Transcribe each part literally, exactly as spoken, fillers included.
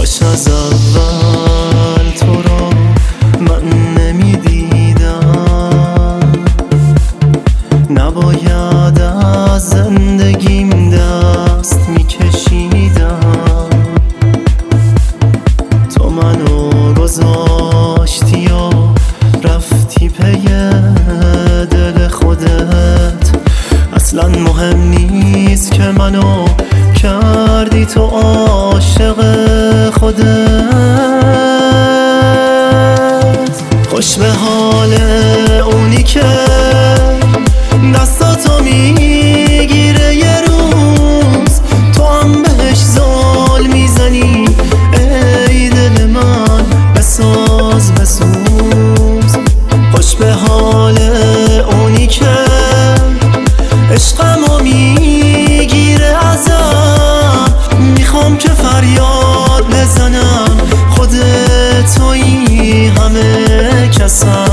کاش از اول تو را من نمیدیدم، نباید از زندگیم دست میکشیدم. تو منو گذاشتی و رفتی پی دل خودت، اصلا مهم نیست که منو کردی تو عاشق خودت. خوش به حال اونی که دستاتو میگیره یه روز تو هم بهش زل میزنی. ای دل من بساز بسوز. خوش به حال اونی که عشقمو میگیره ازم، میخوام که فریاد بزنم خودت تویی همه کسم.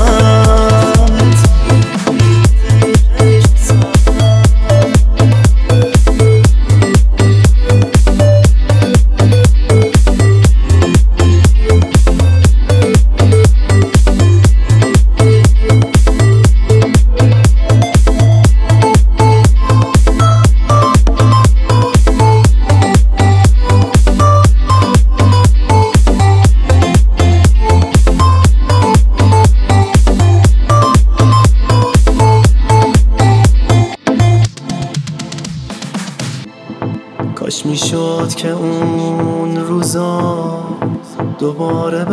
کاش میشد که اون روزا دوباره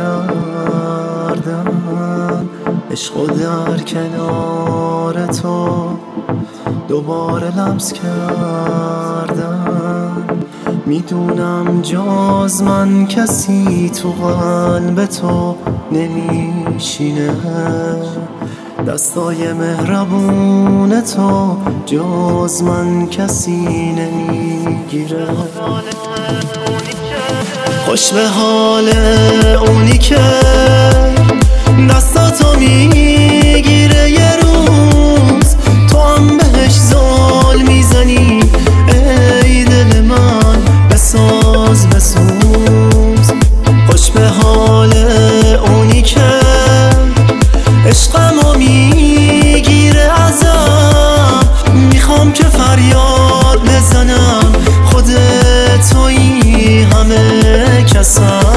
برگردم، عشقو در کنار تو دوباره لمس کردم. میدونم جز من کسی تو قلب تو نمیشینه، دستای مهربون تو جز من کسی نمیگیره. خوش به حال اونی که دستاتو میگیره یه روز تو هم بهش زل میزنی. ای دل من بساز بسوز. خوش به حال اونی که عشقمو میگیره ازم، میخوام که فریاد بزنم خودت تویی همه کسم.